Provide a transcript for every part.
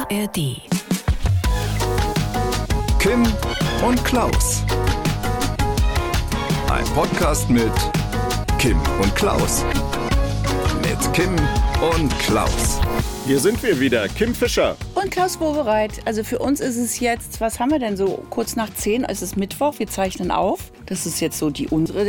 ARD. Kim und Klaus. Ein Podcast mit Kim und Klaus. Mit Kim und Klaus. Hier sind wir wieder, Kim Fischer. Und Klaus Wowereit. Also für uns ist es jetzt, was haben wir denn so, kurz nach 10, es ist Mittwoch, wir zeichnen auf. Das ist jetzt so die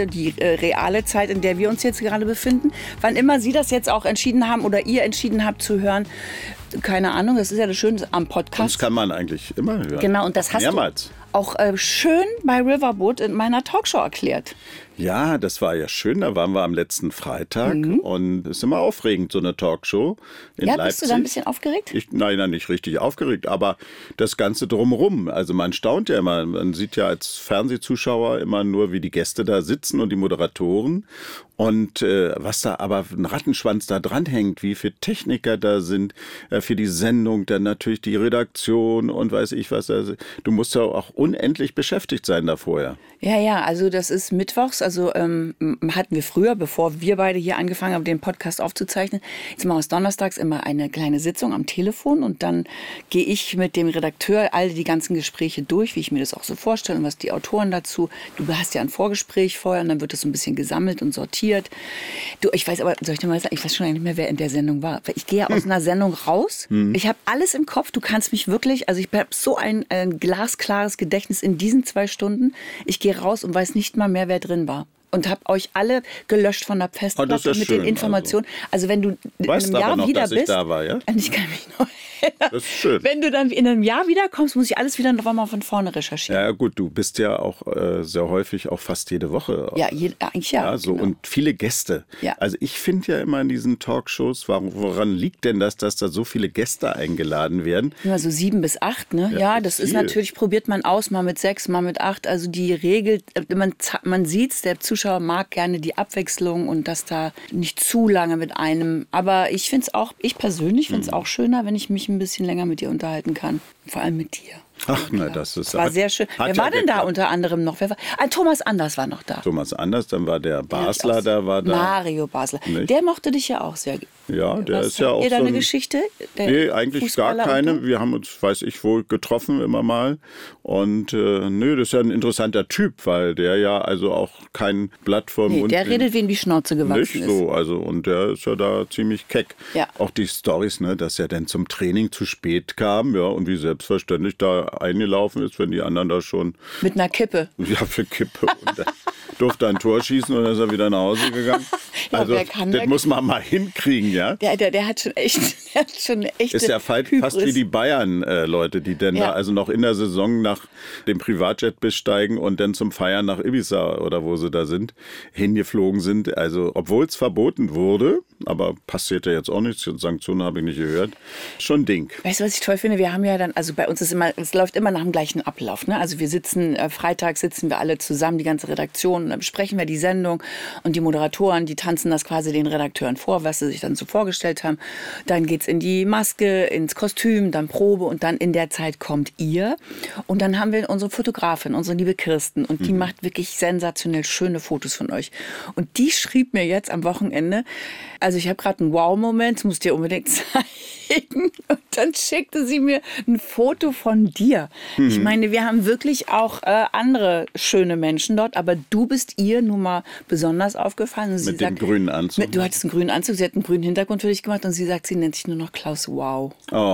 reale Zeit, in der wir uns jetzt gerade befinden. Wann immer Sie das jetzt auch entschieden haben oder ihr entschieden habt zu hören, keine Ahnung, das ist ja das Schöne am Podcast. Das kann man eigentlich immer hören. Genau, und das hast mehrmals. Du auch schön bei Riverboat in meiner Talkshow erklärt. Ja, das war ja schön. Da waren wir am letzten Freitag und es ist immer aufregend, so eine Talkshow in Leipzig. Bist du da ein bisschen aufgeregt? Nein, nicht richtig aufgeregt, aber das Ganze drumherum. Also man staunt ja immer, man sieht ja als Fernsehzuschauer immer nur, wie die Gäste da sitzen und die Moderatoren. Und was da aber ein Rattenschwanz da dranhängt, wie viele Techniker da sind für die Sendung, dann natürlich die Redaktion und weiß ich was. Also, du musst ja auch unendlich beschäftigt sein da vorher. Ja, also das ist mittwochs, also hatten wir früher, bevor wir beide hier angefangen haben, den Podcast aufzuzeichnen, jetzt machen wir donnerstags immer eine kleine Sitzung am Telefon und dann gehe ich mit dem Redakteur all die ganzen Gespräche durch, wie ich mir das auch so vorstelle und was die Autoren dazu, du hast ja ein Vorgespräch vorher und dann wird das so ein bisschen gesammelt und sortiert. Du, ich weiß aber, soll ich dir mal sagen, ich weiß schon nicht mehr, wer in der Sendung war. Ich gehe ja aus einer Sendung raus, ich habe alles im Kopf, du kannst mich wirklich, also ich habe so ein glasklares Gedächtnis in diesen 2 Stunden, ich gehe raus und weiß nicht mal mehr, wer drin war. Und habe euch alle gelöscht von der Festplatte ja mit schön, den Informationen. Also wenn du in einem Jahr noch, wieder dass bist, ich da war, ja? ich kann mich noch erinnern. Das ist schön. Wenn du dann in einem Jahr wiederkommst, muss ich alles wieder noch mal von vorne recherchieren. Ja gut, du bist ja auch sehr häufig, auch fast jede Woche. Ja, eigentlich ja. So, genau. Und viele Gäste. Ja. Also ich finde ja immer in diesen Talkshows, woran liegt denn das, dass da so viele Gäste eingeladen werden? Immer so 7 bis 8, ne? Ja, das ist viel. natürlich, probiert man aus, mal mit 6, mal mit 8. Also die Regel, man sieht's, der Zuschauer mag gerne die Abwechslung und dass da nicht zu lange mit einem. Aber ich persönlich finde es auch schöner, wenn ich mich ein bisschen länger mit dir unterhalten kann. Vor allem mit dir. Ach, ne, das ist... War sehr schön. Wer war denn da unter anderem noch? Thomas Anders war noch da. Thomas Anders, dann war der Basler, da war da. Mario Basler. Nicht? Der mochte dich ja auch sehr. Ja, der ist ja auch ihr da so eine Geschichte? Nee, eigentlich gar keine. Wir haben uns, weiß ich wohl, getroffen immer mal. Und das ist ja ein interessanter Typ, weil der ja also auch kein Blatt vor dem Mund... Der redet, wem die Schnauze gewachsen nicht ist. so, also und der ist ja da ziemlich keck. Ja. Auch die Storys, ne, dass er dann zum Training zu spät kam, ja, und wie selbstverständlich da eingelaufen ist, wenn die anderen da schon... Mit einer Kippe. Ja, für Kippe. Und dann durfte ein Tor schießen und dann ist er wieder nach Hause gegangen. Ja, also, wer kann, das der muss man mal hinkriegen, ja. Der hat schon echt, eine echte Ist ja fast wie die Bayern-Leute, die dann da also noch in der Saison nach dem Privatjet besteigen und dann zum Feiern nach Ibiza oder wo sie da sind, hingeflogen sind. Also, obwohl es verboten wurde, aber passiert ja jetzt auch nichts, Sanktionen habe ich nicht gehört, schon Ding. Weißt du, was ich toll finde? Wir haben ja dann, also bei uns ist immer, es läuft immer nach dem gleichen Ablauf, ne? Also wir sitzen, freitags sitzen wir alle zusammen, die ganze Redaktion, und dann besprechen wir die Sendung und die Moderatoren, die tanzen das quasi den Redakteuren vor, was sie sich dann so vorgestellt haben. Dann geht's in die Maske, ins Kostüm, dann Probe und dann in der Zeit kommt ihr. Und dann haben wir unsere Fotografin, unsere liebe Kirsten, und die macht wirklich sensationell schöne Fotos von euch. Und die schrieb mir jetzt am Wochenende, also ich habe gerade einen Wow-Moment, muss dir unbedingt zeigen. Und dann schickte sie mir ein Foto von dir. Ich meine, wir haben wirklich auch andere schöne Menschen dort, aber du bist ihr nun mal besonders aufgefallen. Und Mit dem grünen Anzug. Du hattest einen grünen Anzug, sie hat einen grünen Hintergrund für dich gemacht und sie sagt, sie nennt sich nur noch Klaus Wow.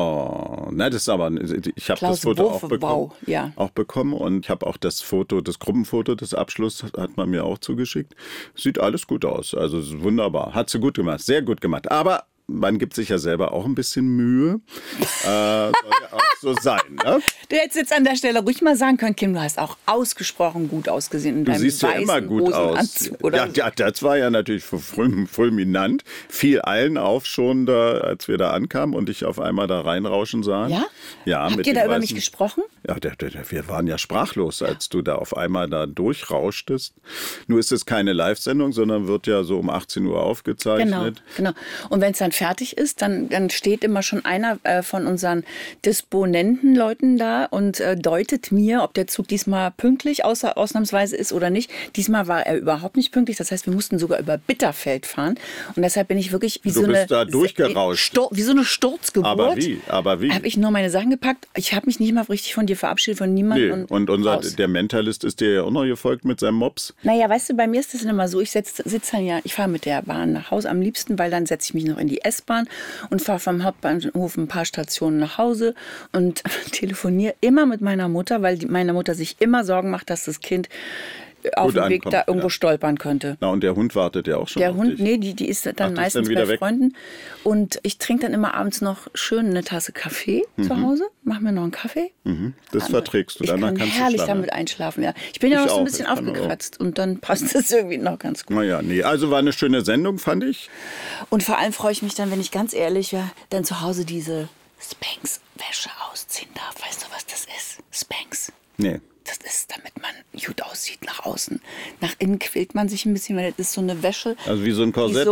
Oh, na, das ist aber, ich habe das Foto auch bekommen. Ja. Auch bekommen und ich habe auch das Foto, das Gruppenfoto des Abschlusses hat man mir auch zugeschickt. Sieht alles gut aus, also wunderbar. Hat sie gut gemacht, sehr gut gemacht. Aber man gibt sich ja selber auch ein bisschen Mühe. Soll ja auch so sein, ne? Du hättest jetzt an der Stelle ruhig mal sagen können, Kim, du hast auch ausgesprochen gut ausgesehen in Du deinem siehst ja weißen immer gut aus. Hosenanzug, oder? Ja, das war ja natürlich fulminant. Fiel allen auf schon, da, als wir da ankamen und ich auf einmal da reinrauschen sah. Ja? Ja. Habt mit ihr da dem über weißen- mich gesprochen? Ja, wir waren ja sprachlos, als du da auf einmal da durchrauschtest. Nur ist es keine Live-Sendung, sondern wird ja so um 18 Uhr aufgezeichnet. Genau. Und wenn es dann fertig ist, dann steht immer schon einer von unseren Disponentenleuten da und deutet mir, ob der Zug diesmal pünktlich ausnahmsweise ist oder nicht. Diesmal war er überhaupt nicht pünktlich. Das heißt, wir mussten sogar über Bitterfeld fahren. Und deshalb bin ich wirklich wie Du bist da durchgerauscht. Wie so eine Sturzgeburt. Aber wie? Habe ich nur meine Sachen gepackt. Ich habe mich nicht mal richtig von dir verabschiedet, von niemandem. Nee. Und der Mentalist ist dir ja auch noch gefolgt mit seinem Mops. Naja, weißt du, bei mir ist das immer so, ich fahre mit der Bahn nach Hause am liebsten, weil dann setze ich mich noch in die S-Bahn und fahre vom Hauptbahnhof ein paar Stationen nach Hause und telefoniere immer mit meiner Mutter, weil meine Mutter sich immer Sorgen macht, dass das Kind auf dem Weg da irgendwo stolpern könnte. Na, und der Hund wartet ja auch schon. Der auf Hund, dich. nee, die ist dann meistens bei weg? Freunden. Und ich trinke dann immer abends noch schön eine Tasse Kaffee zu Hause, mache mir noch einen Kaffee. Das verträgst du, danach kannst du herrlich schlafen. damit einschlafen, ja. Ich bin ja noch so ein bisschen aufgekratzt und dann passt das irgendwie noch ganz gut. Naja, nee, also war eine schöne Sendung, fand ich. Und vor allem freue ich mich dann, wenn ich ganz ehrlich wäre, dann zu Hause diese Spanx-Wäsche ausziehen darf. Weißt du, was das ist? Spanx. Nee. Das ist, damit man gut aussieht nach außen. Nach innen quält man sich ein bisschen, weil das ist so eine Wäsche. Also wie so ein Korsett?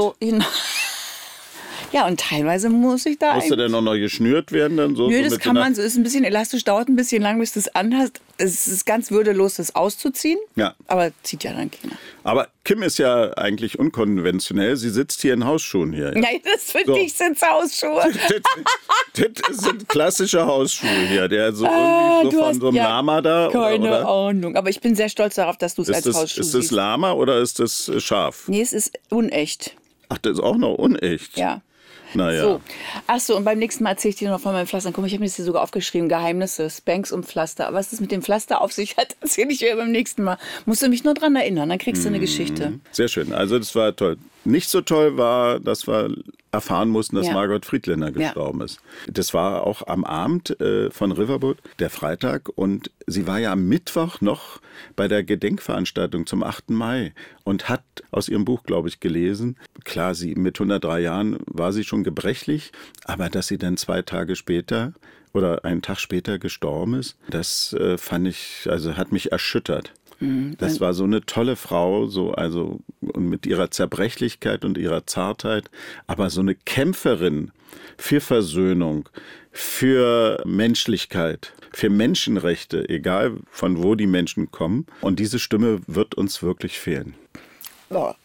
Ja, und teilweise muss ich da... Musste der noch geschnürt werden? Dann so, Nö, so das kann man, so ist ein bisschen elastisch, dauert ein bisschen lang, bis du es anhast. Es ist ganz würdelos, das auszuziehen, aber zieht ja dann keiner. Aber Kim ist ja eigentlich unkonventionell. Sie sitzt hier in Hausschuhen hier. Nein, das für dich sind Hausschuhe. Das sind klassische Hausschuhe hier. Der so irgendwie so von so einem Lama da. Keine Ahnung, aber ich bin sehr stolz darauf, dass du es als Hausschuh siehst. Ist das Lama oder ist das Schaf? Nee, es ist unecht. Ach, das ist auch noch unecht? Ja. Naja. So. Achso, und beim nächsten Mal erzähle ich dir noch von meinem Pflaster. Guck mal, ich habe mir das hier sogar aufgeschrieben. Geheimnisse, Spanx und Pflaster. Was es mit dem Pflaster auf sich hat, erzähle ich dir beim nächsten Mal. Musst du mich nur dran erinnern, dann kriegst du eine Geschichte. Sehr schön. Also das war toll. Nicht so toll war, dass wir erfahren mussten, dass Margot Friedländer gestorben ist. Das war auch am Abend von Riverboat, der Freitag. Und sie war ja am Mittwoch noch bei der Gedenkveranstaltung zum 8. Mai und hat aus ihrem Buch, glaube ich, gelesen. Klar, sie mit 103 Jahren war sie schon gebrechlich, aber dass sie dann 2 Tage später oder einen Tag später gestorben ist, das fand ich, also hat mich erschüttert. Das war so eine tolle Frau, und mit ihrer Zerbrechlichkeit und ihrer Zartheit, aber so eine Kämpferin für Versöhnung, für Menschlichkeit, für Menschenrechte, egal von wo die Menschen kommen. Und diese Stimme wird uns wirklich fehlen. Boah.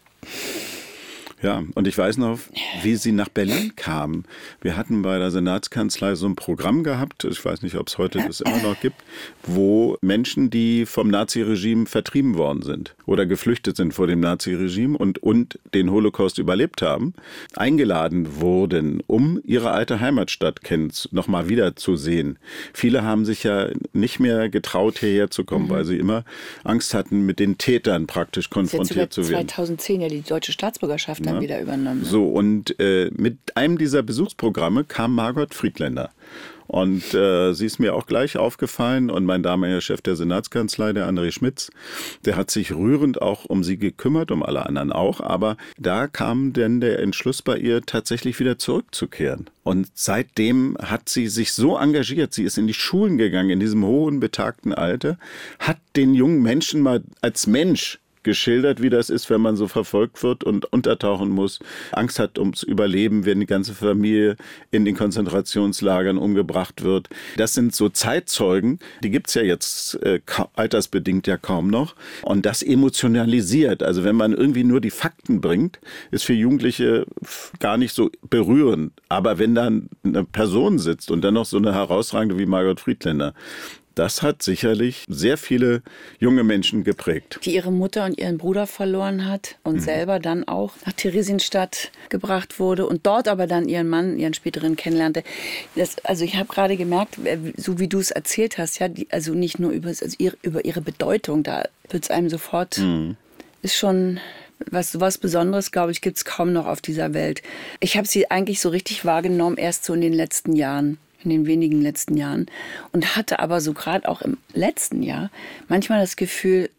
Ja, und ich weiß noch, wie sie nach Berlin kam. Wir hatten bei der Senatskanzlei so ein Programm gehabt, ich weiß nicht, ob es heute das immer noch gibt, wo Menschen, die vom Naziregime vertrieben worden sind oder geflüchtet sind vor dem Naziregime und den Holocaust überlebt haben, eingeladen wurden, um ihre alte Heimatstadt noch mal wieder zu sehen. Viele haben sich ja nicht mehr getraut, hierher zu kommen, weil sie immer Angst hatten, mit den Tätern praktisch konfrontiert zu werden. 2010 ja die deutsche Staatsbürgerschaft dann wieder übernommen. So, und mit einem dieser Besuchsprogramme kam Margot Friedländer. Und sie ist mir auch gleich aufgefallen. Und mein damaliger Chef der Senatskanzlei, der André Schmitz, der hat sich rührend auch um sie gekümmert, um alle anderen auch. Aber da kam dann der Entschluss bei ihr, tatsächlich wieder zurückzukehren. Und seitdem hat sie sich so engagiert. Sie ist in die Schulen gegangen, in diesem hohen, betagten Alter, hat den jungen Menschen mal als Mensch geschildert, wie das ist, wenn man so verfolgt wird und untertauchen muss, Angst hat ums Überleben, wenn die ganze Familie in den Konzentrationslagern umgebracht wird. Das sind so Zeitzeugen, die gibt's ja jetzt altersbedingt ja kaum noch. Und das emotionalisiert. Also wenn man irgendwie nur die Fakten bringt, ist für Jugendliche gar nicht so berührend. Aber wenn dann eine Person sitzt und dann noch so eine herausragende wie Margot Friedländer, das hat sicherlich sehr viele junge Menschen geprägt. Die ihre Mutter und ihren Bruder verloren hat und selber dann auch nach Theresienstadt gebracht wurde und dort aber dann ihren Mann, ihren späteren kennenlernte. Also ich habe gerade gemerkt, so wie du es erzählt hast, ja, also nicht nur über ihre Bedeutung, da wird es einem sofort, ist schon... Was Besonderes, glaube ich, gibt es kaum noch auf dieser Welt. Ich habe sie eigentlich so richtig wahrgenommen, erst so in den letzten Jahren. In den wenigen letzten Jahren. Und hatte aber so gerade auch im letzten Jahr manchmal das Gefühl,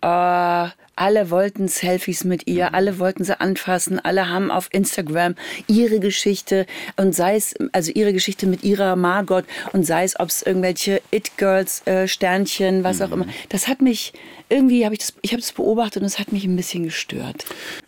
alle wollten Selfies mit ihr, alle wollten sie anfassen, alle haben auf Instagram ihre Geschichte und sei es, also ihre Geschichte mit ihrer Margot und sei es, ob es irgendwelche It-Girls, Sternchen, was auch immer. Das hat mich, irgendwie ich habe das beobachtet und es hat mich ein bisschen gestört.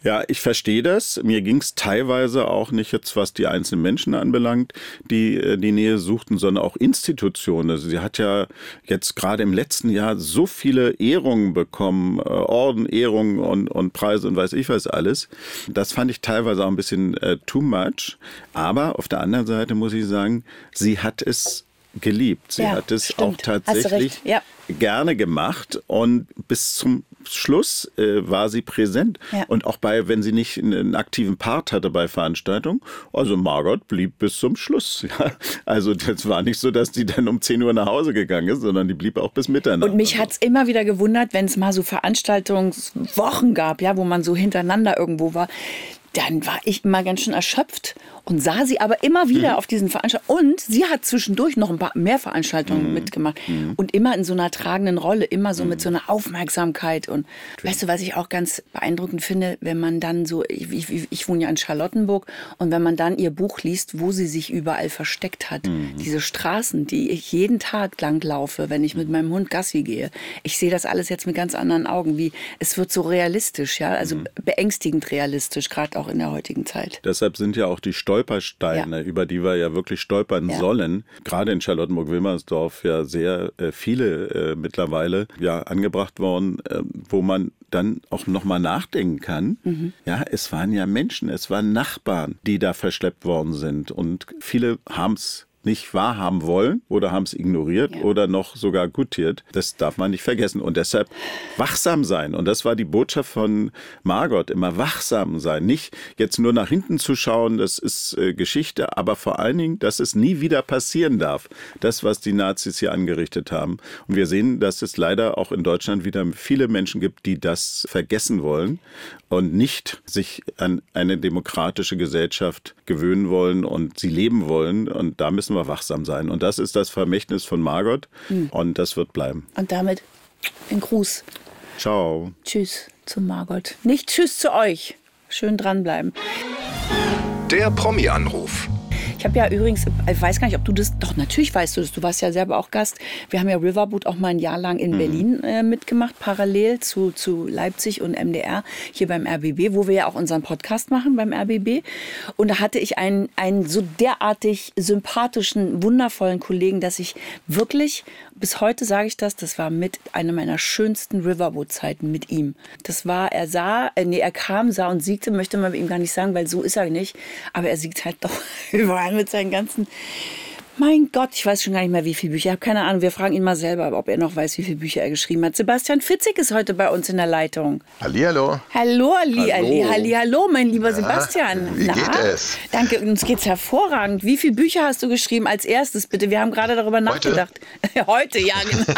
Ja, ich verstehe das. Mir ging es teilweise auch nicht jetzt, was die einzelnen Menschen anbelangt, die die Nähe suchten, sondern auch Institutionen. Also sie hat ja jetzt gerade im letzten Jahr so viele Ehrungen bekommen, Orden, Ehrungen und Preise und weiß ich was alles. Das fand ich teilweise auch ein bisschen too much. Aber auf der anderen Seite muss ich sagen, sie hat es geliebt. Sie hat es auch tatsächlich gerne gemacht und bis zum Schluss war sie präsent. Ja. Und auch wenn sie nicht einen aktiven Part hatte bei Veranstaltungen, also Margot blieb bis zum Schluss. Ja. Also das war nicht so, dass die dann um 10 Uhr nach Hause gegangen ist, sondern die blieb auch bis Mitternacht. Und mich hat es immer wieder gewundert, wenn es mal so Veranstaltungswochen gab, ja, wo man so hintereinander irgendwo war. Dann war ich immer ganz schön erschöpft und sah sie aber immer wieder auf diesen Veranstaltungen. Und sie hat zwischendurch noch ein paar mehr Veranstaltungen mitgemacht. Und immer in so einer tragenden Rolle, immer so mit so einer Aufmerksamkeit. Und weißt du, was ich auch ganz beeindruckend finde, wenn man dann so, ich wohne ja in Charlottenburg, und wenn man dann ihr Buch liest, wo sie sich überall versteckt hat. Diese Straßen, die ich jeden Tag lang laufe, wenn ich mit meinem Hund Gassi gehe. Ich sehe das alles jetzt mit ganz anderen Augen. Es wird so realistisch, ja, also beängstigend realistisch, gerade auch in der heutigen Zeit. Deshalb sind ja auch die Stolpersteine, über die wir ja wirklich stolpern sollen, gerade in Charlottenburg-Wilmersdorf ja sehr viele mittlerweile angebracht worden, wo man dann auch nochmal nachdenken kann. Ja, es waren ja Menschen, es waren Nachbarn, die da verschleppt worden sind, und viele haben es nicht wahrhaben wollen oder haben es ignoriert oder noch sogar gutiert. Das darf man nicht vergessen. Und deshalb wachsam sein. Und das war die Botschaft von Margot, immer wachsam sein. Nicht jetzt nur nach hinten zu schauen, das ist Geschichte, aber vor allen Dingen, dass es nie wieder passieren darf. Das, was die Nazis hier angerichtet haben. Und wir sehen, dass es leider auch in Deutschland wieder viele Menschen gibt, die das vergessen wollen und nicht sich an eine demokratische Gesellschaft gewöhnen wollen und sie leben wollen. Und da müssen wir wachsam sein. Und das ist das Vermächtnis von Margot. Und das wird bleiben. Und damit ein Gruß. Ciao. Tschüss zu Margot. Nicht tschüss zu euch. Schön dranbleiben. Der Promi-Anruf. Ich habe ja übrigens, ich weiß gar nicht, ob du das, doch natürlich weißt du das, du warst ja selber auch Gast. Wir haben ja Riverboat auch mal ein Jahr lang in Berlin mitgemacht, parallel zu Leipzig und MDR, hier beim RBB, wo wir ja auch unseren Podcast machen beim RBB. Und da hatte ich einen so derartig sympathischen, wundervollen Kollegen, dass ich wirklich, bis heute sage ich das war mit einer meiner schönsten Riverboat-Zeiten mit ihm. Das war, er kam, sah und siegte, möchte man ihm gar nicht sagen, weil so ist er nicht, aber er siegt halt doch überall mit seinen ganzen, mein Gott, ich weiß schon gar nicht mehr, wie viele Bücher. Ich habe keine Ahnung, wir fragen ihn mal selber, ob er noch weiß, wie viele Bücher er geschrieben hat. Sebastian Fitzek ist heute bei uns in der Leitung. Hallihallo. Hallo, hallo, mein lieber Sebastian. Wie geht es? Danke, uns geht's hervorragend. Wie viele Bücher hast du geschrieben als erstes, bitte? Wir haben gerade darüber nachgedacht. Heute, ja, genau.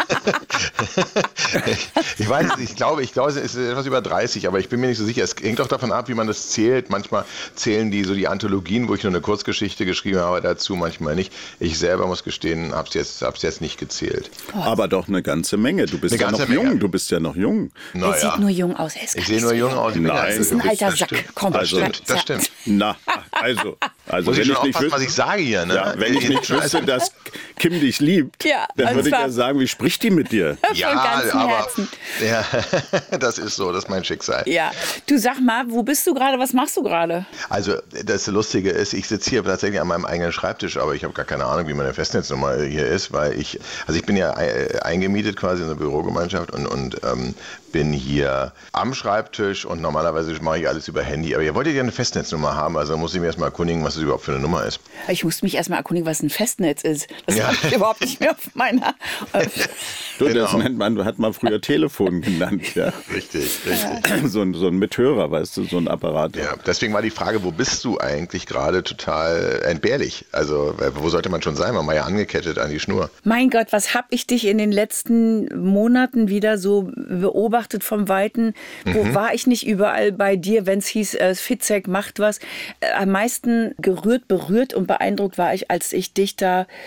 Ich weiß es nicht, ich glaube, es ist etwas über 30, aber ich bin mir nicht so sicher. Es hängt auch davon ab, wie man das zählt. Manchmal zählen die so die Anthologien, wo ich nur eine Kurzgeschichte geschrieben habe dazu, manchmal nicht. Ich selber muss gestehen, hab's jetzt nicht gezählt. Aber doch eine ganze Menge. Du bist ja noch jung. Du bist ja noch jung. Er sieht nur jung aus. Ich sehe nur jung aus. Nein, das ist ein alter Sack. Komm, das stimmt. Na, also muss wenn ich schon ich nicht aufpassen, was ich sage hier. Ne? Ja, wenn ich nicht wüsste, dass Kim dich liebt, dann würde ich ja sagen, wie spricht die mit dir? Ja, aber das ist so, das ist mein Schicksal. Ja, du sag mal, wo bist du gerade, was machst du gerade? Also das Lustige ist, ich sitze hier tatsächlich an meinem eigenen Schreibtisch, aber ich habe gar keine Ahnung, wie meine Festnetznummer hier ist, weil ich bin ja eingemietet quasi in der Bürogemeinschaft und bin hier am Schreibtisch und normalerweise mache ich alles über Handy, aber ihr wolltet ja eine Festnetznummer haben, also muss ich mir erstmal erkundigen, was das überhaupt für eine Nummer ist. Ich musste mich erstmal erkundigen, was ein Festnetz ist. Das habe ich überhaupt nicht mehr auf meiner... Das nennt man, hat man früher Telefon genannt. Ja. Richtig. So ein Mithörer, weißt du, so ein Apparat. Ja, deswegen war die Frage, wo bist du eigentlich gerade, total entbehrlich. Also wo sollte man schon sein? Man war ja angekettet an die Schnur. Mein Gott, was habe ich dich in den letzten Monaten wieder so beobachtet vom Weiten? Wo war ich nicht überall bei dir, wenn es hieß, Fitzek macht was? Am meisten gerührt, berührt und beeindruckt war ich, als ich dich da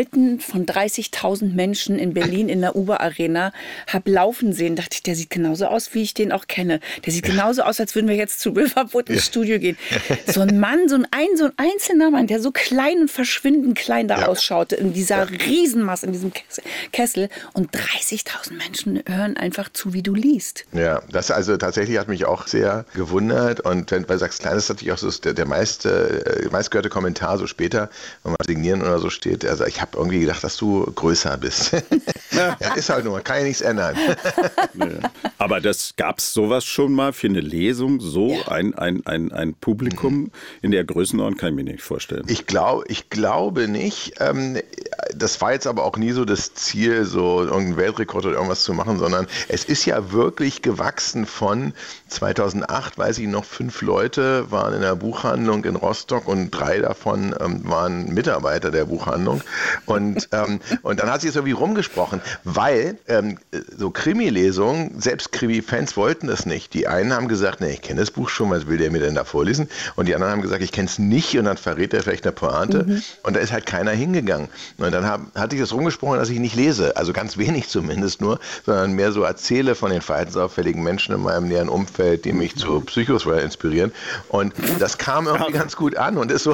inmitten von 30.000 Menschen in Berlin in der Uber-Arena habe laufen sehen, dachte ich, der sieht genauso aus, wie ich den auch kenne. Der sieht genauso aus, als würden wir jetzt zu Riverwood ins Studio gehen. So ein Mann, so ein einzelner Mann, der so klein und verschwindend klein da ausschaute, in dieser Riesenmasse, in diesem Kessel. Und 30.000 Menschen hören einfach zu, wie du liest. Ja, das also tatsächlich hat mich auch sehr gewundert. Und wenn du sagst, klein, ist natürlich auch so der meistgehörte Kommentar so später, wenn man signieren oder so steht. Also ich habe irgendwie gedacht, dass du größer bist. Ja, ist halt nur, kann ja nichts ändern. Aber gab es sowas schon mal für eine Lesung, so ein Publikum in der Größenordnung, kann ich mir nicht vorstellen. Ich glaube nicht. Das war jetzt aber auch nie so das Ziel, so irgendeinen Weltrekord oder irgendwas zu machen, sondern es ist ja wirklich gewachsen von 2008, weiß ich noch, 5 Leute waren in der Buchhandlung in Rostock und 3 davon waren Mitarbeiter der Buchhandlung. Und dann hat sich das irgendwie rumgesprochen, weil so Krimi-Lesungen, selbst Krimi-Fans wollten das nicht. Die einen haben gesagt, nee, ich kenne das Buch schon, was will der mir denn da vorlesen? Und die anderen haben gesagt, ich kenne es nicht und dann verrät er vielleicht eine Pointe. Und da ist halt keiner hingegangen. Und dann hatte ich das rumgesprochen, dass ich nicht lese, also ganz wenig zumindest nur, sondern mehr so erzähle von den verhaltensauffälligen Menschen in meinem näheren Umfeld, die mich zu Psychothriller inspirieren. Und das kam irgendwie ganz gut an und ist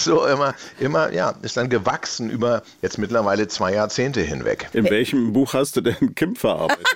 dann gewachsen über jetzt mittlerweile 2 Jahrzehnte hinweg. In welchem Buch hast du denn Kim verarbeitet?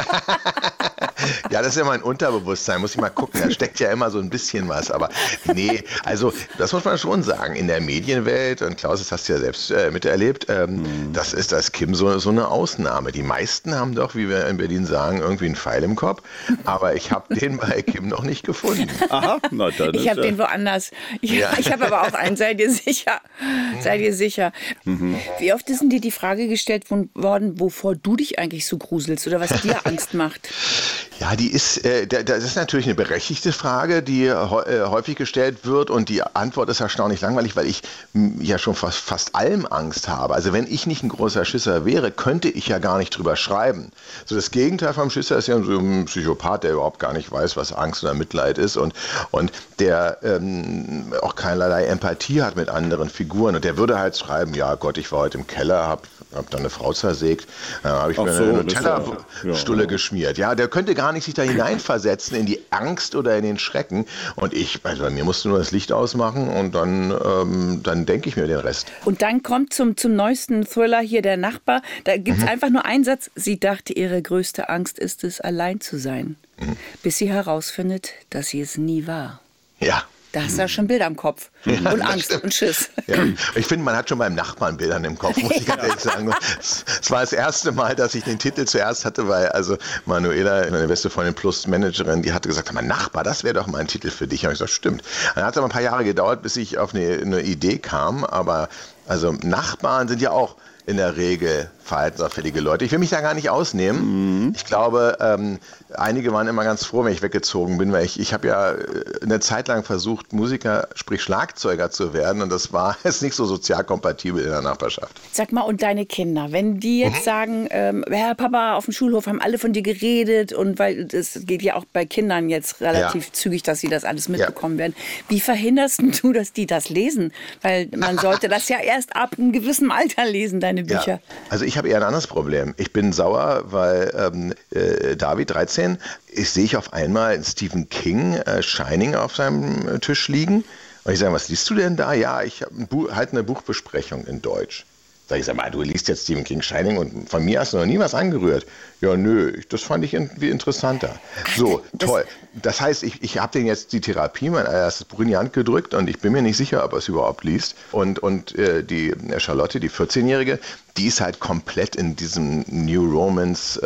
Ja, das ist ja mein Unterbewusstsein, muss ich mal gucken. Da steckt ja immer so ein bisschen was. Aber nee, also das muss man schon sagen. In der Medienwelt, und Klaus, das hast du ja selbst miterlebt, das ist Kim so eine Ausnahme. Die meisten haben doch, wie wir in Berlin sagen, irgendwie einen Pfeil im Kopf. Aber ich habe den bei Kim noch nicht gefunden. Aha, na dann. Ich habe den woanders. Ich habe aber auch einen, sei dir sicher. Sei dir sicher. Wie oft ist denn dir die Frage gestellt worden, wovor du dich eigentlich so gruselst oder was dir Angst macht? Ja, das ist natürlich eine berechtigte Frage, die häufig gestellt wird und die Antwort ist erstaunlich langweilig, weil ich ja schon fast allem Angst habe. Also wenn ich nicht ein großer Schisser wäre, könnte ich ja gar nicht drüber schreiben. So das Gegenteil vom Schisser ist ja so ein Psychopath, der überhaupt gar nicht weiß, was Angst oder Mitleid ist und der auch keinerlei Empathie hat mit anderen Figuren und der würde halt schreiben, ja Gott, ich war heute im Keller, hab dann eine Frau zersägt, dann habe ich mir eine Nutella-Stulle geschmiert. Ja, der könnte gar nicht sich da hineinversetzen in die Angst oder in den Schrecken. Und also bei mir musst du nur das Licht ausmachen und dann denke ich mir den Rest. Und dann kommt zum neuesten Thriller hier der Nachbar. Da gibt es einfach nur einen Satz. Sie dachte, ihre größte Angst ist es, allein zu sein. Bis sie herausfindet, dass sie es nie war. Ja. Da hast du ja schon Bilder im Kopf und Angst und Schiss. Ja. Ich finde, man hat schon beim Nachbarn Bildern im Kopf, muss ich ganz ehrlich sagen. Es war das erste Mal, dass ich den Titel zuerst hatte, weil also Manuela, meine beste Freundin plus Managerin, die hatte gesagt, mein Nachbar, das wäre doch mal ein Titel für dich. Und ich gesagt, stimmt. Dann hat es aber ein paar Jahre gedauert, bis ich auf eine Idee kam, aber also Nachbarn sind ja auch in der Regel verhaltensauffällige Leute. Ich will mich da gar nicht ausnehmen. Ich glaube, einige waren immer ganz froh, wenn ich weggezogen bin, weil ich habe ja eine Zeit lang versucht, Musiker, sprich Schlagzeuger zu werden und das war jetzt nicht so sozial kompatibel in der Nachbarschaft. Sag mal, und deine Kinder, wenn die jetzt sagen, Herr Papa, auf dem Schulhof haben alle von dir geredet und weil das geht ja auch bei Kindern jetzt relativ zügig, dass sie das alles mitbekommen werden. Wie verhinderst du, dass die das lesen? Weil man sollte das ja erst ab einem gewissen Alter lesen, deine Bücher. Ja. Also ich habe eher ein anderes Problem. Ich bin sauer, weil David, 13, sehe ich auf einmal Stephen King Shining auf seinem Tisch liegen. Und ich sage, was liest du denn da? Ja, ich habe halt eine Buchbesprechung in Deutsch. Sag mal, du liest jetzt Stephen King Shining und von mir hast du noch nie was angerührt. Ja, nö, das fand ich irgendwie interessanter. So, toll. Das heißt, ich habe denen jetzt die Therapie, mein erstes Buch in die Hand gedrückt und ich bin mir nicht sicher, ob er es überhaupt liest. Und die Charlotte, die 14-Jährige, die ist halt komplett in diesem New Romance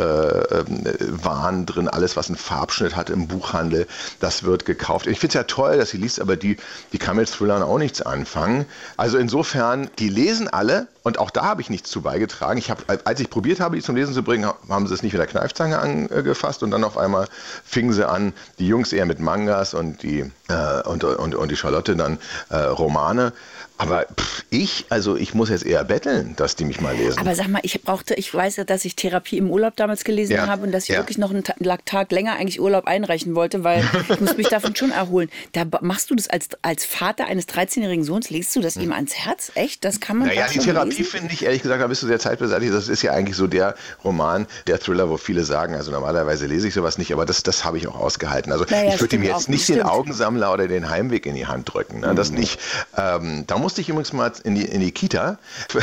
Wahn drin. Alles, was einen Farbschnitt hat im Buchhandel, das wird gekauft. Ich finde es ja toll, dass sie liest, aber die kann mit Thrillern auch nichts anfangen. Also insofern, die lesen alle und auch da habe ich nichts zu beigetragen. Als ich probiert habe, die zum Lesen zu bringen, haben sie es nicht mit der Kneifzange angefasst und dann auf einmal fingen sie an, die Jungs eher mit Mangas und die Charlotte dann Romane. Aber ich muss jetzt eher betteln, dass die mich mal lesen. Aber sag mal, ich weiß ja, dass ich Therapie im Urlaub damals gelesen habe und dass ich wirklich noch einen Tag länger eigentlich Urlaub einreichen wollte, weil ich muss mich davon schon erholen. Da machst du das als Vater eines 13-jährigen Sohns, legst du das ihm ans Herz? Echt? Das kann man Naja, die Therapie finde ich, ehrlich gesagt, da bist du sehr zeitbeseitigt. Das ist ja eigentlich so der Roman, der Thriller, wo viele sagen, also normalerweise lese ich sowas nicht, aber das habe ich auch ausgehalten. Also ich würde ihm jetzt nicht den Augensammler oder den Heimweg in die Hand drücken. Ne? Das nicht. Da musste ich übrigens mal in die Kita,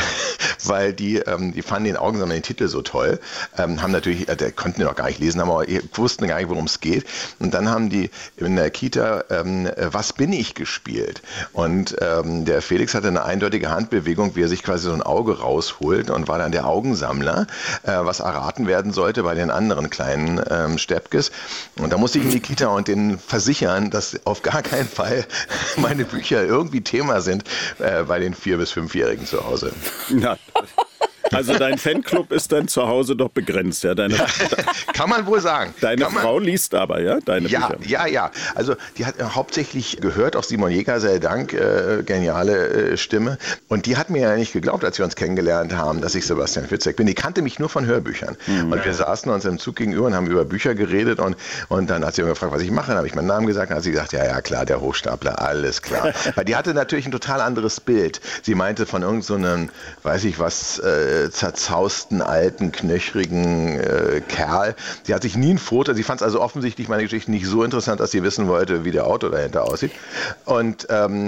weil die fanden den Augensammler, den Titel so toll, haben natürlich, konnten den auch gar nicht lesen, aber wussten gar nicht, worum es geht. Und dann haben die in der Kita Was bin ich gespielt. Und der Felix hatte eine eindeutige Handbewegung, wie er sich quasi so ein Auge rausholt und war dann der Augensammler, was erraten werden sollte bei den anderen kleinen Steppkes. Und da musste ich in die Kita und denen versichern, dass auf gar keinen Fall meine Bücher irgendwie Thema sind bei den 4- bis 5-Jährigen zu Hause. Ja. Also dein Fanclub ist dann zu Hause doch begrenzt, ja? Kann man wohl sagen. Deine Frau liest aber, ja? Deine Bücher. Ja. Also die hat hauptsächlich gehört, auch Simon Jäger, sei Dank, geniale Stimme. Und die hat mir ja nicht geglaubt, als wir uns kennengelernt haben, dass ich Sebastian Fitzek bin. Die kannte mich nur von Hörbüchern. Und wir saßen uns im Zug gegenüber und haben über Bücher geredet. Und dann hat sie mir gefragt, was ich mache. Dann habe ich meinen Namen gesagt. Dann hat sie gesagt, ja klar, der Hochstapler, alles klar. Weil die hatte natürlich ein total anderes Bild. Sie meinte von irgend so einem, weiß ich was, zerzausten, alten, knöchrigen Kerl. Sie hat sich nie ein Foto, sie fand es also offensichtlich meine Geschichte nicht so interessant, dass sie wissen wollte, wie der Autor dahinter aussieht. Und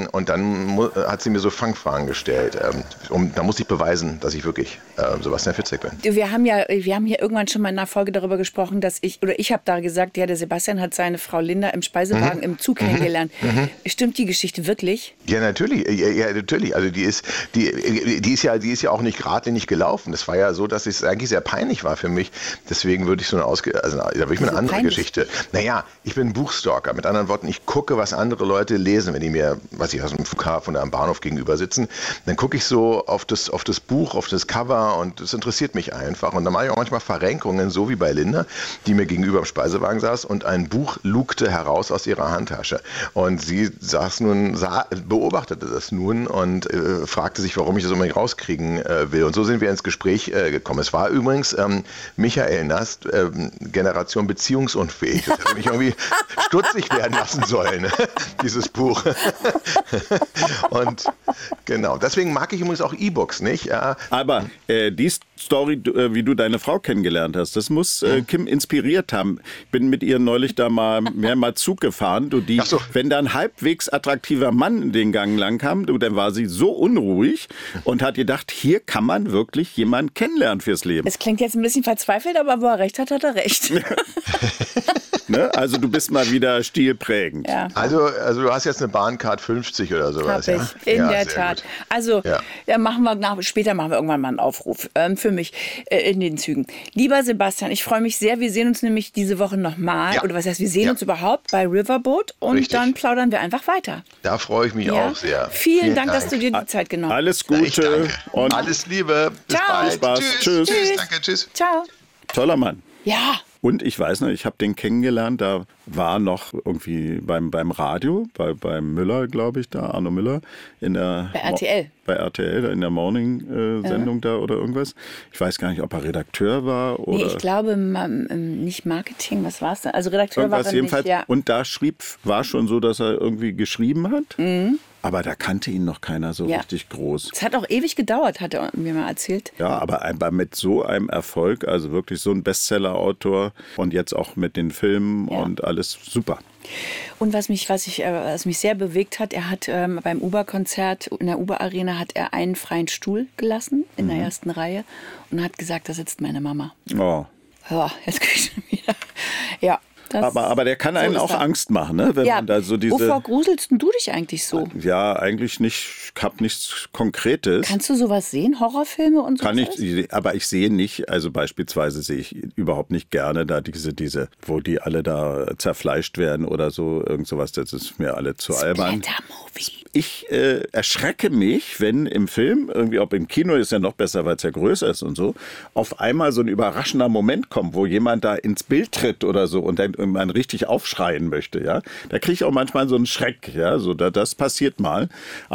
dann hat sie mir so Fangfragen gestellt. Da musste ich beweisen, dass ich wirklich Sebastian Fitzek bin. Wir haben hier irgendwann schon mal in einer Folge darüber gesprochen, dass ich habe da gesagt, ja, der Sebastian hat seine Frau Linda im Speisewagen im Zug kennengelernt. Stimmt die Geschichte wirklich? Ja, natürlich. Ja, natürlich. Also die ist ja auch nicht geradlinig gelaufen. Das war ja so, dass es eigentlich sehr peinlich war für mich. Deswegen würde ich da würde ich mir eine andere Geschichte. Naja, ich bin ein Buchstalker. Mit anderen Worten, ich gucke, was andere Leute lesen. Wenn die mir, aus dem Flughafen oder am Bahnhof gegenüber sitzen, dann gucke ich so auf das Buch, auf das Cover und das interessiert mich einfach. Und dann mache ich auch manchmal Verrenkungen, so wie bei Linda, die mir gegenüber im Speisewagen saß und ein Buch lugte heraus aus ihrer Handtasche. Und sie beobachtete das nun und fragte sich, warum ich das unbedingt rauskriegen will. Und so sind wir ins Gespräch gekommen. Es war übrigens Michael Nast, Generation beziehungsunfähig. Das hätte mich irgendwie stutzig werden lassen sollen, dieses Buch. Und genau, deswegen mag ich übrigens auch E-Books, nicht? Ja. Aber die Story, wie du deine Frau kennengelernt hast, das muss Kim inspiriert haben. Ich bin mit ihr neulich da mehrmals Zug gefahren. Wenn da ein halbwegs attraktiver Mann in den Gang lang kam, dann war sie so unruhig und hat gedacht, hier kann man wirklich jemanden kennenlernen fürs Leben. Es klingt jetzt ein bisschen verzweifelt, aber wo er recht hat, hat er recht. Ne? Also du bist mal wieder stilprägend. Ja. Also du hast jetzt eine Bahncard 50 oder sowas. Hab ich, in der Tat. Gut. Also später machen wir irgendwann mal einen Aufruf für mich in den Zügen. Lieber Sebastian, ich freue mich sehr. Wir sehen uns nämlich diese Woche nochmal. Ja. Oder was heißt, wir sehen uns überhaupt bei Riverboat und dann plaudern wir einfach weiter. Da freue ich mich auch sehr. Vielen Dank, dass du dir die Zeit genommen hast. Alles Gute. Und alles Liebe. Bis bald. Spaß. Tschüss. Danke, tschüss. Ciao. Toller Mann. Ja. Und ich weiß noch, ich habe den kennengelernt, da war noch irgendwie beim Radio, beim Müller, glaube ich, da, Arno Müller, bei RTL. Bei RTL, in der Morning-Sendung da oder irgendwas. Ich weiß gar nicht, ob er Redakteur war oder... Nee, ich glaube, nicht Marketing, was war es denn? Also Redakteur irgendwas war er jedenfalls, nicht, ja. Und da war schon so, dass er irgendwie geschrieben hat. Mhm. Aber da kannte ihn noch keiner so richtig groß. Es hat auch ewig gedauert, hat er mir mal erzählt. Ja, aber mit so einem Erfolg, also wirklich so ein Bestseller-Autor und jetzt auch mit den Filmen und alles super. Und was mich sehr bewegt hat, er hat beim Uber-Konzert in der Uber-Arena hat er einen freien Stuhl gelassen in der ersten Reihe und hat gesagt, da sitzt meine Mama. Oh. Ja, jetzt krieg ich schon wieder. Ja. Aber der kann einen auch Angst machen, ne? Wenn man da so diese... Wovor gruselst denn du dich eigentlich so? Ja, eigentlich nicht. Ich habe nichts Konkretes. Kannst du sowas sehen? Horrorfilme und so? Aber ich sehe nicht, also beispielsweise sehe ich überhaupt nicht gerne da diese, wo die alle da zerfleischt werden oder so, irgend sowas, das ist mir alle zu albern. Ich erschrecke mich, wenn im Film, irgendwie ob im Kino ist ja noch besser, weil es ja größer ist und so, auf einmal so ein überraschender Moment kommt, wo jemand da ins Bild tritt oder so und dann man richtig aufschreien möchte, ja. Da kriege ich auch manchmal so einen Schreck, ja, so das passiert mal. Aber ansonsten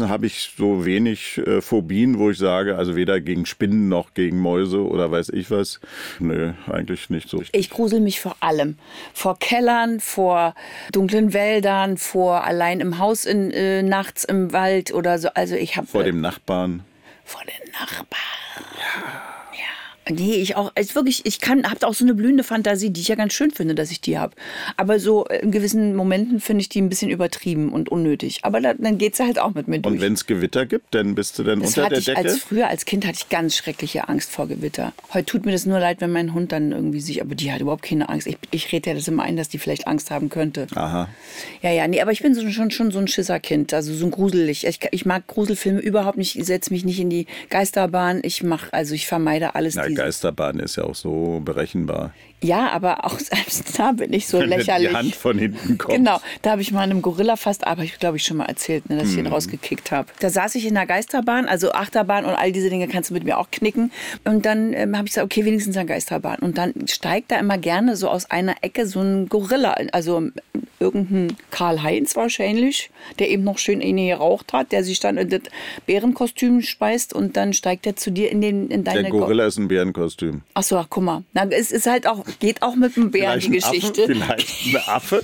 ansonsten habe ich so wenig Phobien, wo ich sage, also weder gegen Spinnen noch gegen Mäuse oder weiß ich was. Nö, eigentlich nicht so. Ich grusel mich vor allem. Vor Kellern, vor dunklen Wäldern, vor allein im Haus nachts im Wald oder so. Also ich habe vor dem Nachbarn. Vor den Nachbarn. Ja. Nee, ich auch. Also wirklich, habe auch so eine blühende Fantasie, die ich ja ganz schön finde, dass ich die habe. Aber so in gewissen Momenten finde ich die ein bisschen übertrieben und unnötig. Aber dann geht sie halt auch mit mir durch. Und wenn es Gewitter gibt, dann bist du dann unter der Decke? Früher als Kind hatte ich ganz schreckliche Angst vor Gewitter. Heute tut mir das nur leid, wenn mein Hund dann irgendwie aber die hat überhaupt keine Angst. Ich rede ja das immer ein, dass die vielleicht Angst haben könnte. Aha. Ja, nee, aber ich bin schon so ein Schisserkind, also so ein gruselig. Ich mag Gruselfilme überhaupt nicht, ich setze mich nicht in die Geisterbahn. Ich vermeide alles. Geisterbahn ist ja auch so berechenbar. Ja, aber auch selbst da bin ich so wenn lächerlich. Die Hand von hinten kommt. Genau, da habe ich mal einem Gorilla habe ich glaube ich schon mal erzählt, dass ich ihn rausgekickt habe. Da saß ich in der Geisterbahn, also Achterbahn und all diese Dinge kannst du mit mir auch knicken. Und dann habe ich gesagt, okay, wenigstens eine Geisterbahn. Und dann steigt da immer gerne so aus einer Ecke so ein Gorilla, also irgendein Karl-Heinz wahrscheinlich, der eben noch schön eine geraucht hat, der sich dann in das Bärenkostüm speist und dann steigt er zu dir in deine... Der Gorilla ist ein Bärenkostüm. Ach so, guck mal. Na, es ist halt auch, geht auch mit dem Bären die Geschichte. Vielleicht ein Affe?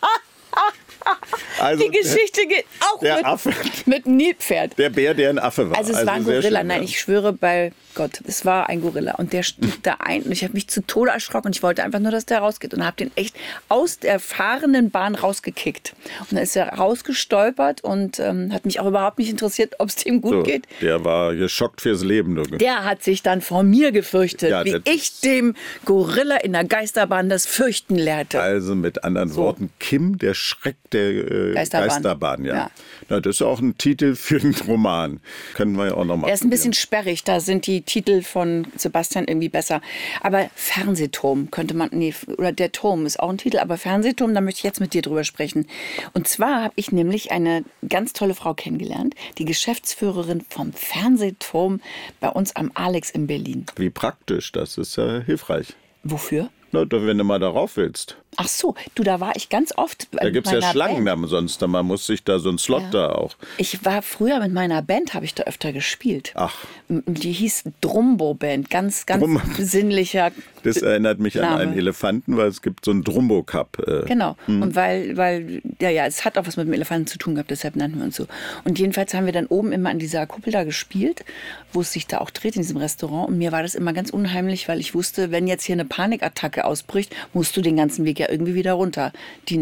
Also die Geschichte geht auch mit einem Nilpferd. Der Bär, der ein Affe war. Also es war ein Gorilla. Nein, ich schwöre bei Gott, es war ein Gorilla. Und der stieg da ein und ich habe mich zu Tode erschrocken. Und ich wollte einfach nur, dass der rausgeht. Und habe den echt aus der fahrenden Bahn rausgekickt. Und dann ist er rausgestolpert und hat mich auch überhaupt nicht interessiert, ob es dem gut geht. Der war geschockt fürs Leben. Der hat sich dann vor mir gefürchtet, wie ich dem Gorilla in der Geisterbahn das Fürchten lehrte. Also mit anderen Worten, Kim, der Schreck der Geisterbahn. Ja. Na, das ist auch ein Titel für einen Roman. Können wir ja auch noch mal. Er ist ein bisschen sperrig, da sind die Titel von Sebastian irgendwie besser. Aber Fernsehturm könnte man, oder Der Turm ist auch ein Titel, aber Fernsehturm, da möchte ich jetzt mit dir drüber sprechen. Und zwar habe ich nämlich eine ganz tolle Frau kennengelernt, die Geschäftsführerin vom Fernsehturm bei uns am Alex in Berlin. Wie praktisch, das ist ja hilfreich. Wofür? Na, wenn du mal darauf willst. Ach so, da war ich ganz oft. Da gibt es ja Schlangen da sonst, man muss sich da so ein Slot da auch. Ich war früher mit meiner Band, habe ich da öfter gespielt. Ach. Die hieß Drumbo-Band, ganz besinnlicher Das erinnert mich Name. An einen Elefanten, weil es gibt so einen Drumbo-Cup. Genau, und weil es hat auch was mit dem Elefanten zu tun gehabt, deshalb nannten wir uns so. Und jedenfalls haben wir dann oben immer an dieser Kuppel da gespielt, wo es sich da auch dreht in diesem Restaurant. Und mir war das immer ganz unheimlich, weil ich wusste, wenn jetzt hier eine Panikattacke ausbricht, musst du den ganzen Weg ja irgendwie wieder runter. Die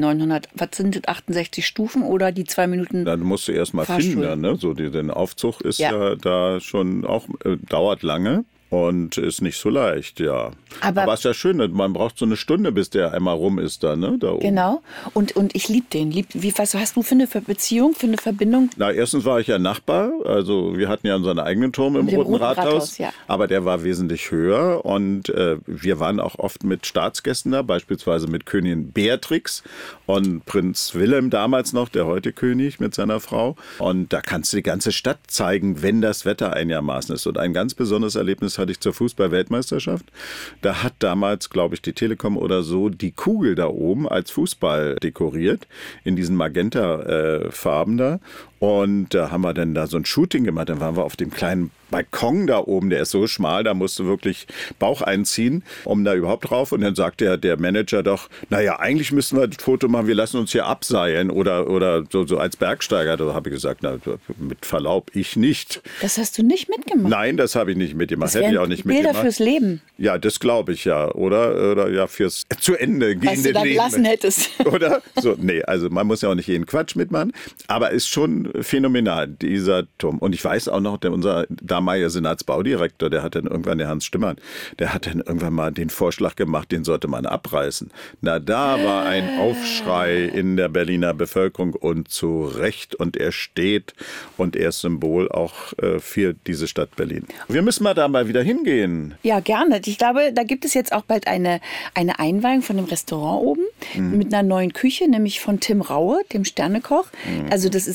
68 Stufen oder die 2 Minuten Dann musst du erst mal Fahrstuhl. finden, ne? So den Aufzug ist ja da schon auch, dauert lange. Und ist nicht so leicht, ja. Aber ist ja schön, man braucht so eine Stunde, bis der einmal rum ist da, ne? Da oben. Genau. Und ich liebe den. Was hast du für eine Beziehung, für eine Verbindung? Na, erstens war ich ja Nachbar. Also wir hatten ja unseren eigenen Turm im Roten Rathaus. Ja. Aber der war wesentlich höher. Und wir waren auch oft mit Staatsgästen da, beispielsweise mit Königin Beatrix und Prinz Wilhelm damals noch, der heute König mit seiner Frau. Und da kannst du die ganze Stadt zeigen, wenn das Wetter einigermaßen ist. Und ein ganz besonderes Erlebnis hatte ich zur Fußball-Weltmeisterschaft. Da hat damals, glaube ich, die Telekom oder so die Kugel da oben als Fußball dekoriert, in diesen Magenta-Farben da. Und da haben wir dann da so ein Shooting gemacht. Dann waren wir auf dem kleinen Balkon da oben, der ist so schmal, da musst du wirklich Bauch einziehen, um da überhaupt drauf. Und dann sagt der Manager doch, naja, eigentlich müssen wir das Foto machen, wir lassen uns hier abseilen oder so als Bergsteiger. Da habe ich gesagt, na, mit Verlaub, ich nicht. Das hast du nicht mitgemacht? Nein, das habe ich nicht mitgemacht. Das hätte ich auch nicht mitgemacht. Bilder fürs Leben. Ja, das glaube ich ja. Oder ja, fürs zu Ende gehende Leben. Was du da gelassen hättest. Oder? So, nee, also man muss ja auch nicht jeden Quatsch mitmachen. Aber ist schon phänomenal, dieser Turm. Und ich weiß auch noch, unser damaliger Senatsbaudirektor, der Hans Stimmern, der hat dann irgendwann mal den Vorschlag gemacht, den sollte man abreißen. Na, da war ein Aufschrei in der Berliner Bevölkerung und zu Recht. Und er steht und er ist Symbol auch für diese Stadt Berlin. Wir müssen mal da mal wieder hingehen. Ja, gerne. Ich glaube, da gibt es jetzt auch bald eine Einweihung von dem Restaurant oben mit einer neuen Küche, nämlich von Tim Raue, dem Sternekoch. Also das ist jetzt keine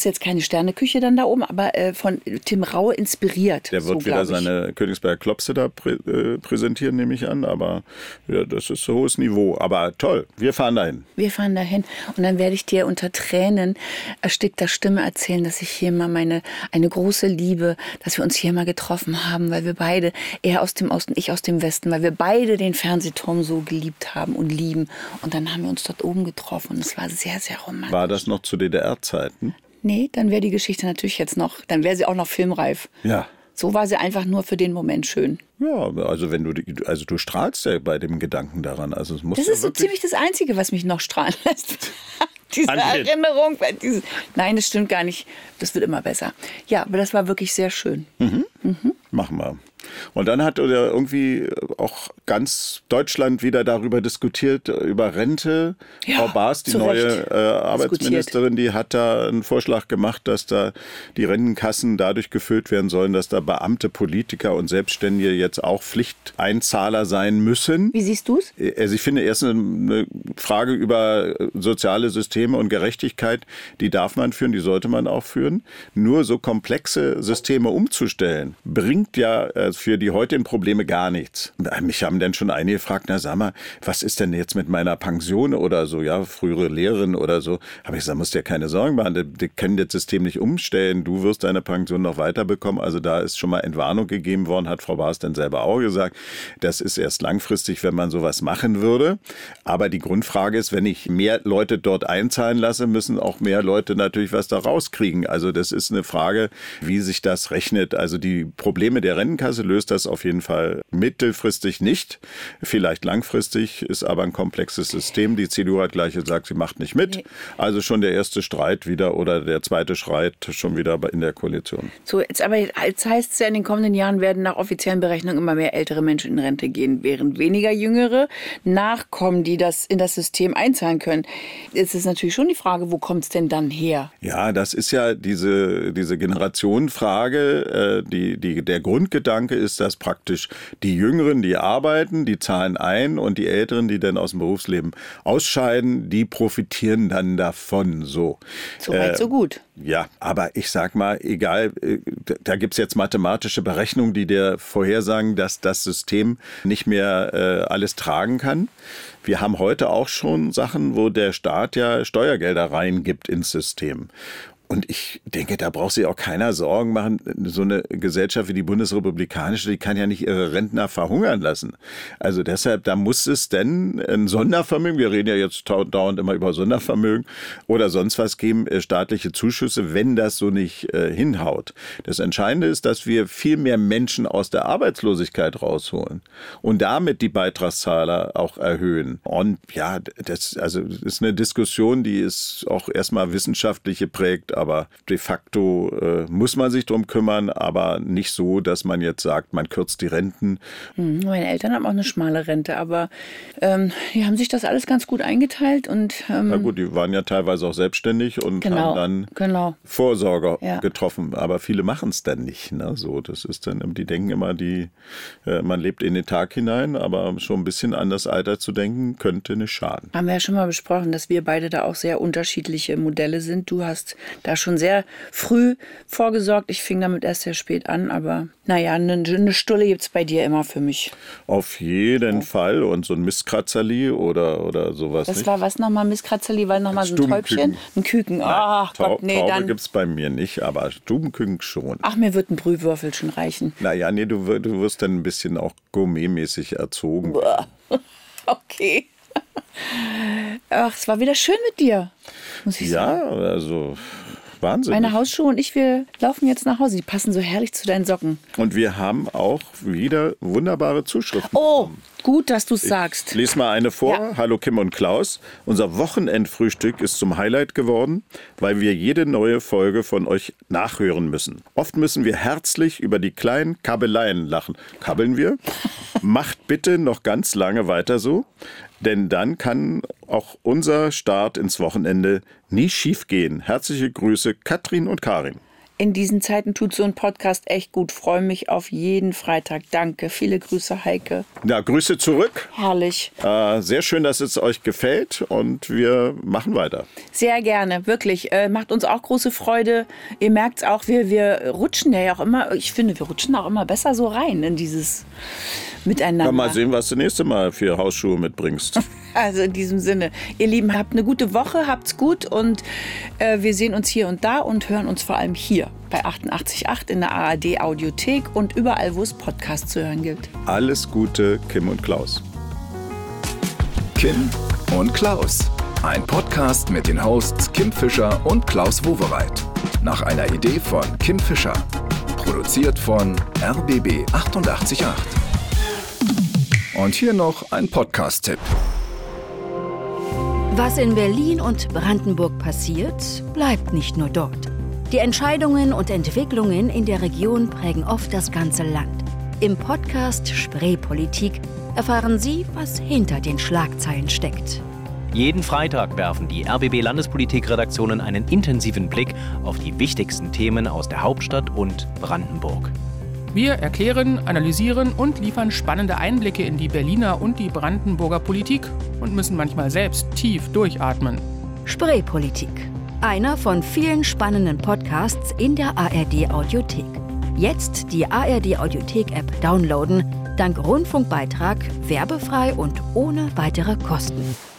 Sterneküche dann da oben, aber von Tim Raue inspiriert. Der wird wieder seine Königsberger Klopse da präsentieren, nehme ich an. Aber ja, das ist so hohes Niveau. Aber toll, wir fahren dahin. Wir fahren dahin und dann werde ich dir unter Tränen erstickter Stimme erzählen, dass ich hier mal eine große Liebe, dass wir uns hier mal getroffen haben, weil wir beide, er aus dem Osten, ich aus dem Westen, weil wir beide den Fernsehturm so geliebt haben und lieben. Und dann haben wir uns dort oben getroffen und es war sehr, sehr romantisch. War das noch zu DDR-Zeiten? Nee, dann wäre die Geschichte natürlich jetzt noch, dann wäre sie auch noch filmreif. Ja. So war sie einfach nur für den Moment schön. Ja, also du strahlst ja bei dem Gedanken daran. Also es muss das ja ist so ziemlich das Einzige, was mich noch strahlen lässt. Diese Anfällt. Erinnerung. Nein, das stimmt gar nicht. Das wird immer besser. Ja, aber das war wirklich sehr schön. Machen wir. Und dann hat irgendwie auch ganz Deutschland wieder darüber diskutiert, über Rente. Ja, Frau Baas, die neue Arbeitsministerin, die hat da einen Vorschlag gemacht, dass da die Rentenkassen dadurch gefüllt werden sollen, dass da Beamte, Politiker und Selbstständige jetzt auch Pflichteinzahler sein müssen. Wie siehst du es? Also ich finde erst eine Frage über soziale Systeme und Gerechtigkeit, die darf man führen, die sollte man auch führen. Nur so komplexe Systeme umzustellen, bringt ja für die heutigen Probleme gar nichts. Mich haben dann schon einige gefragt, na sag mal, was ist denn jetzt mit meiner Pension oder so, ja, frühere Lehrerin oder so. Aber ich sage, musst dir keine Sorgen machen, die können das System nicht umstellen, du wirst deine Pension noch weiterbekommen. Also da ist schon mal Entwarnung gegeben worden, hat Frau Baas dann selber auch gesagt. Das ist erst langfristig, wenn man sowas machen würde. Aber die Grundfrage ist, wenn ich mehr Leute dort einzahlen lasse, müssen auch mehr Leute natürlich was da rauskriegen. Also das ist eine Frage, wie sich das rechnet. Also die Probleme der Rentenkasse löst das auf jeden Fall mittelfristig nicht. Vielleicht langfristig, ist aber ein komplexes System. Die CDU hat gleich gesagt, sie macht nicht mit. Also schon der erste Streit wieder oder der zweite Streit schon wieder in der Koalition. So, jetzt heißt es ja, in den kommenden Jahren werden nach offiziellen Berechnungen immer mehr ältere Menschen in Rente gehen, während weniger Jüngere nachkommen, die das in das System einzahlen können. Jetzt ist natürlich schon die Frage, wo kommt es denn dann her? Ja, das ist ja diese Generationenfrage. Der Grundgedanke ist, dass praktisch die Jüngeren, die arbeiten, die zahlen ein und die Älteren, die dann aus dem Berufsleben ausscheiden, die profitieren dann davon. So weit, so gut. Ja, aber ich sag mal, egal, da gibt's jetzt mathematische Berechnungen, die dir vorhersagen, dass das System nicht mehr alles tragen kann. Wir haben heute auch schon Sachen, wo der Staat ja Steuergelder reingibt ins System. Und ich denke, da braucht sich auch keiner Sorgen machen. So eine Gesellschaft wie die bundesrepublikanische, die kann ja nicht ihre Rentner verhungern lassen. Also deshalb, da muss es denn ein Sondervermögen, wir reden ja jetzt dauernd immer über Sondervermögen, oder sonst was geben, staatliche Zuschüsse, wenn das so nicht hinhaut. Das Entscheidende ist, dass wir viel mehr Menschen aus der Arbeitslosigkeit rausholen und damit die Beitragszahler auch erhöhen. Und ja, das ist eine Diskussion, die ist auch erstmal wissenschaftlich geprägt, aber de facto muss man sich drum kümmern, aber nicht so, dass man jetzt sagt, man kürzt die Renten. Meine Eltern haben auch eine schmale Rente, aber die haben sich das alles ganz gut eingeteilt. Und, na gut, die waren ja teilweise auch selbstständig und haben dann Vorsorge getroffen. Aber viele machen es dann nicht. Ne? So, das ist dann, die denken immer, man lebt in den Tag hinein, aber schon ein bisschen an das Alter zu denken, könnte nicht schaden. Haben wir ja schon mal besprochen, dass wir beide da auch sehr unterschiedliche Modelle sind. Du hast da schon sehr früh vorgesorgt. Ich fing damit erst sehr spät an, aber naja, eine Stulle gibt es bei dir immer für mich. Auf jeden Fall. Und so ein Mistkratzerli oder sowas. Das war was nochmal, Mistkratzerli, weil nochmal so ein Täubchen? Ein Küken. Ach Gott, nee, Taube gibt es bei mir nicht, aber Stubenküken schon. Ach, mir wird ein Brühwürfel schon reichen. Naja, nee, du wirst dann ein bisschen auch gourmetmäßig erzogen. Okay. Ach, es war wieder schön mit dir, muss ich sagen. Ja, also Wahnsinn. Meine Hausschuhe und ich, wir laufen jetzt nach Hause. Die passen so herrlich zu deinen Socken. Und wir haben auch wieder wunderbare Zuschriften. Oh, gut, dass du es sagst. Ich lese mal eine vor. Ja. Hallo Kim und Klaus. Unser Wochenendfrühstück ist zum Highlight geworden, weil wir jede neue Folge von euch nachhören müssen. Oft müssen wir herzlich über die kleinen Kabbeleien lachen. Kabbeln wir? Macht bitte noch ganz lange weiter so. Denn dann kann auch unser Start ins Wochenende nie schief gehen. Herzliche Grüße, Katrin und Karin. In diesen Zeiten tut so ein Podcast echt gut. Freue mich auf jeden Freitag. Danke. Viele Grüße, Heike. Ja, Grüße zurück. Herrlich. Sehr schön, dass es euch gefällt und wir machen weiter. Sehr gerne, wirklich. Macht uns auch große Freude. Ihr merkt es auch, wir rutschen ja auch immer, ich finde, wir rutschen auch immer besser so rein in dieses Miteinander. Ja, mal sehen, was du nächste Mal für Hausschuhe mitbringst. Also in diesem Sinne, ihr Lieben, habt eine gute Woche, habt's gut und wir sehen uns hier und da und hören uns vor allem hier bei 88.8 in der ARD Audiothek und überall, wo es Podcasts zu hören gibt. Alles Gute, Kim und Klaus. Kim und Klaus. Ein Podcast mit den Hosts Kim Fischer und Klaus Wowereit. Nach einer Idee von Kim Fischer. Produziert von RBB 88.8. Und hier noch ein Podcast-Tipp. Was in Berlin und Brandenburg passiert, bleibt nicht nur dort. Die Entscheidungen und Entwicklungen in der Region prägen oft das ganze Land. Im Podcast Spreepolitik erfahren Sie, was hinter den Schlagzeilen steckt. Jeden Freitag werfen die RBB-Landespolitik-Redaktionen einen intensiven Blick auf die wichtigsten Themen aus der Hauptstadt und Brandenburg. Wir erklären, analysieren und liefern spannende Einblicke in die Berliner und die Brandenburger Politik und müssen manchmal selbst tief durchatmen. Spreepolitik. Einer von vielen spannenden Podcasts in der ARD Audiothek. Jetzt die ARD Audiothek-App downloaden, dank Rundfunkbeitrag, werbefrei und ohne weitere Kosten.